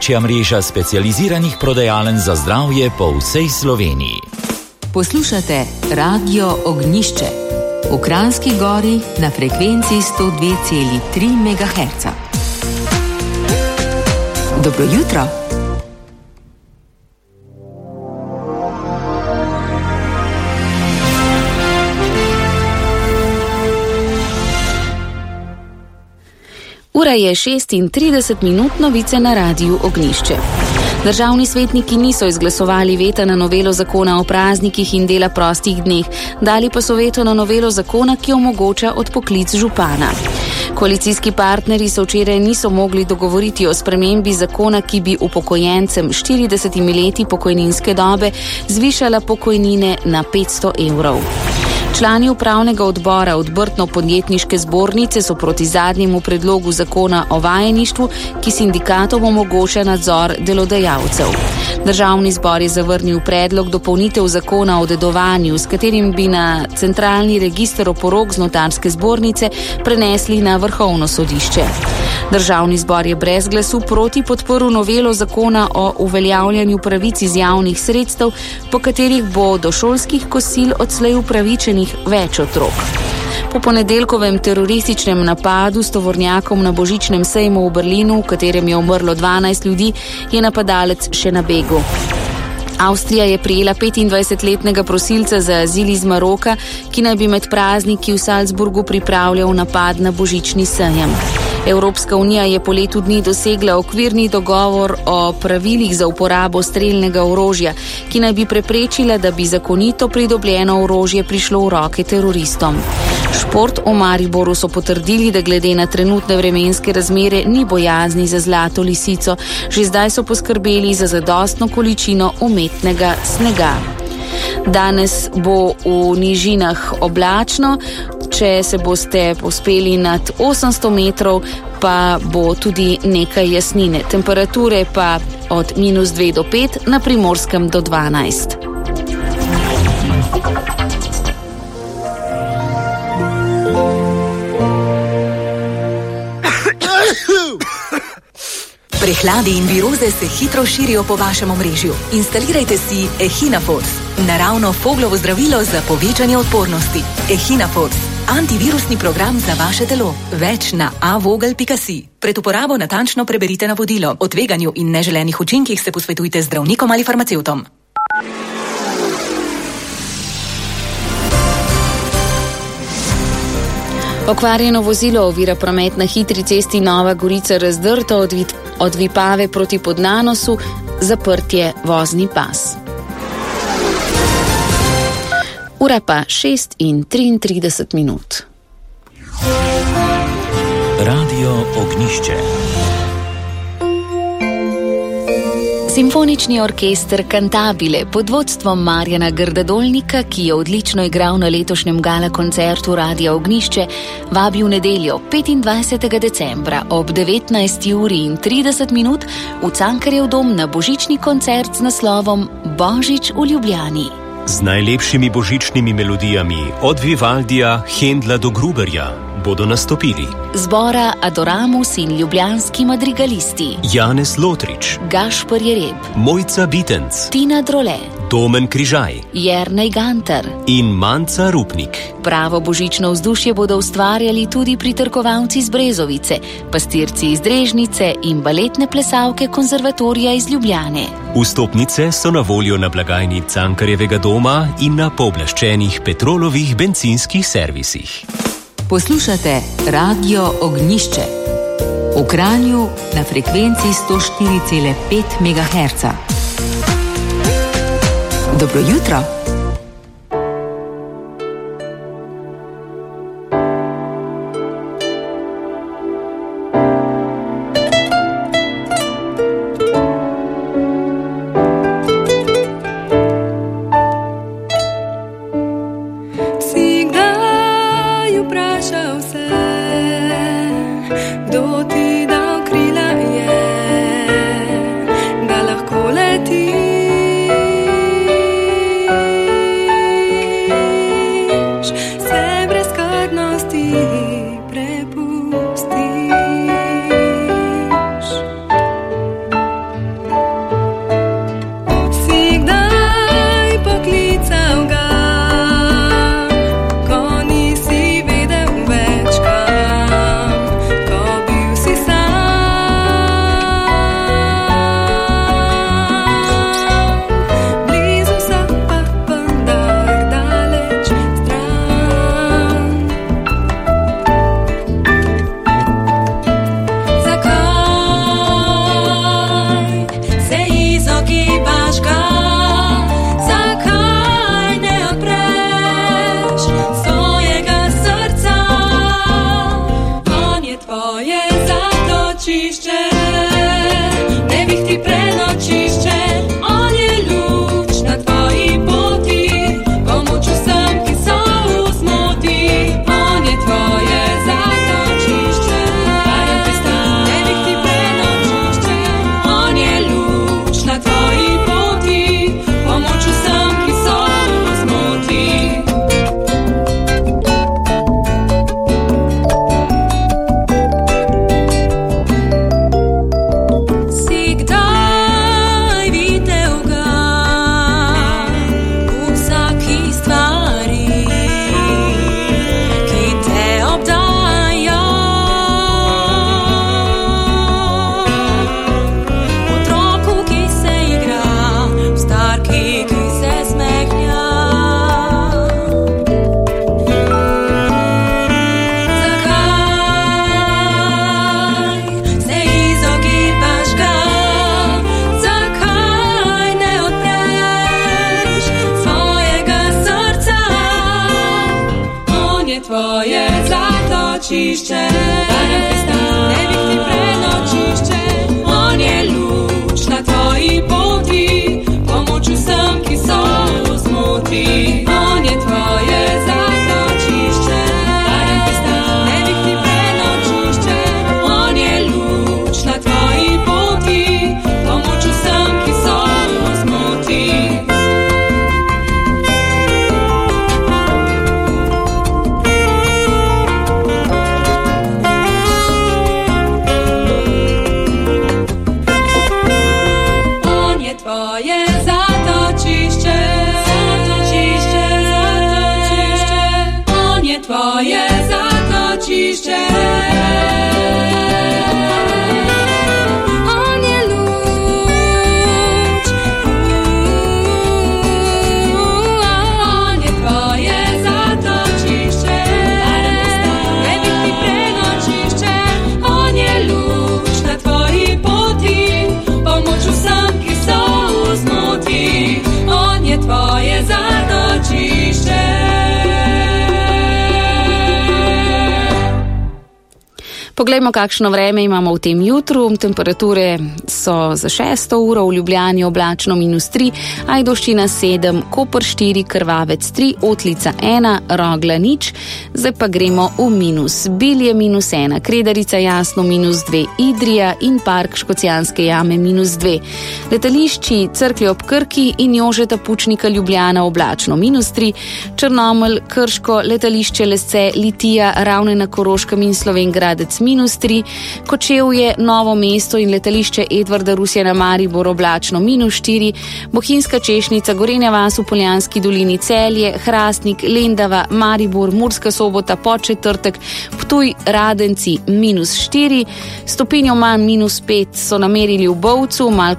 največja mreža specializiranih prodajaln za zdravje po vsej Sloveniji. Poslušate Radio Ognjišče v Kranjski Gori na frekvenciji 102,3 MHz. Dobro jutro. Ura je 6:30, novice na Radiu Ognjišče. Državni svetniki niso izglasovali veta na novelo zakona o praznikih in dela prostih dneh, dali pa so veto na novelo zakona, ki omogoča odpoklic župana. Koalicijski partnerji se včeraj niso mogli dogovoriti o spremembi zakona, ki bi upokojencem 40 leti pokojninske dobe zvišala pokojnine na 500 evrov. Člani upravnega odbora Obrtno-podjetniške zbornice so proti zadnjemu predlogu zakona o vajeništvu, ki sindikatom omogoča nadzor delodajalcev. Državni zbor je zavrnil predlog dopolnitev zakona o dedovanju, s katerim bi na centralni register oporok z notarske zbornice prenesli na Vrhovno sodišče. Državni zbor je brez glasu proti podprl novelo zakona o uveljavljanju pravic iz javnih sredstev, po katerih bo do šolskih kosil odslej upravičenih več otrok. Po ponedeljkovem terorističnem napadu s tovornjakom na božičnem sejmu v Berlinu, v katerem je umrlo 12 ljudi, je napadalec še na begu. Avstrija je prijela 25-letnega prosilca za azil iz Maroka, ki naj bi med prazniki v Salzburgu pripravljal napad na božični sejem. Evropska unija je po letu dni dosegla okvirni dogovor o pravilih za uporabo strelnega orožja, ki naj bi preprečila, da bi zakonito pridobljeno orožje prišlo v roke teroristom. Šport v Mariboru so potrdili, da glede na trenutne vremenske razmere ni bojazni za zlato lisico. Že zdaj so poskrbeli za zadostno količino umetnega snega. Danes bo v nižinah oblačno, če se boste povzpeli nad 800 metrov, pa bo tudi nekaj jasnine. Temperature pa od -2 do 5, na Primorskem do 12. Prehladi in viroze se hitro širijo po vašem omrežju. Instalirajte si Echinafos, naravno foglovo zdravilo za povečanje odpornosti. Echinafos, antivirusni program za vaše telo. Več na avogel.si. Pred uporabo natančno preberite navodilo. O tveganju in neželenih učinkih se posvetujte z zdravnikom ali farmacevtom. Okvarjeno vozilo ovira promet na hitri cesti Nova Gorica-Razdrto od Vipave proti Podnanosu, zaprtje vozni pas. Ura pa 6:33. Radio Ognjišče. Simfonični orkester Cantabile pod vodstvom Marjana Grdadolnika, ki je odlično igral na letošnjem gala koncertu Radia Ognjišče, vabi v nedeljo 25. decembra ob 19:30 v Cankarjev dom na božični koncert z naslovom Božič v Ljubljani. Z najlepšimi božičnimi melodijami od Vivaldija, Hendla do Gruberja bodo nastopili zbora Adoramus in ljubljanski madrigalisti Janez Lotrič, Gašper Jereb, Mojca Bitenc, Tina Drole, Domen Križaj, Jernej Gantar in Manca Rupnik. Pravo božično vzdušje bodo ustvarjali tudi pritrkovalci iz Brezovice, pastirci iz Drežnice in baletne plesalke Konzervatorija iz Ljubljane. Vstopnice so na voljo na blagajni Cankarjevega doma in na pooblaščenih Petrolovih bencinskih servisih. Poslušate Radio Ognjišče v Kranju na frekvenciji 104,5 MHz. Dobro jutro. Da lahko leti. tvoje zatočišče, ne bih ti prenočišče. On je luč na tvoji poti, pomoč vsem, ki so v zmoti. On je tvoje zatočišče, ne bih ti prenočišče. On je luč na tvoji poti, pomoč vsem, ki so v zmoti. Tvoje zatočišče. On je luč. On je tvoje zatočišče, ne bih ti prenočišče. On je luč na tvoji poti, pomoč vsem, ki so v zmoti. On je tvoje zatočišče. Poglejmo, kakšno vreme imamo v tem jutru. Temperature so za 6. uro v Ljubljani oblačno -3, Ajdovščina 7, Koper 4, Krvavec 3, Otlica 1, Rogla 0. Zdaj pa gremo v minus. Bilje -1, Kredarica jasno -2, Idrija in Park Škocjanske jame -2. Letališči Cerklje ob Krki in Jožeta Pučnika Ljubljana oblačno -3, Črnomelj, Krško, letališče Lesce, Litija, Ravne na Koroškem in Slovenj Gradec -3, Kočevje, Novo mesto in letališče Edvarda Rusjana Maribor oblačno -4, Bohinjska Češnica, Gorenja vas v Poljanski dolini, Celje, Hrastnik, Lendava, Maribor, Murska Sobota, Podčetrtek, Ptuj, Radenci -4, stopinjo manj -5 so namerili v Bovcu, malo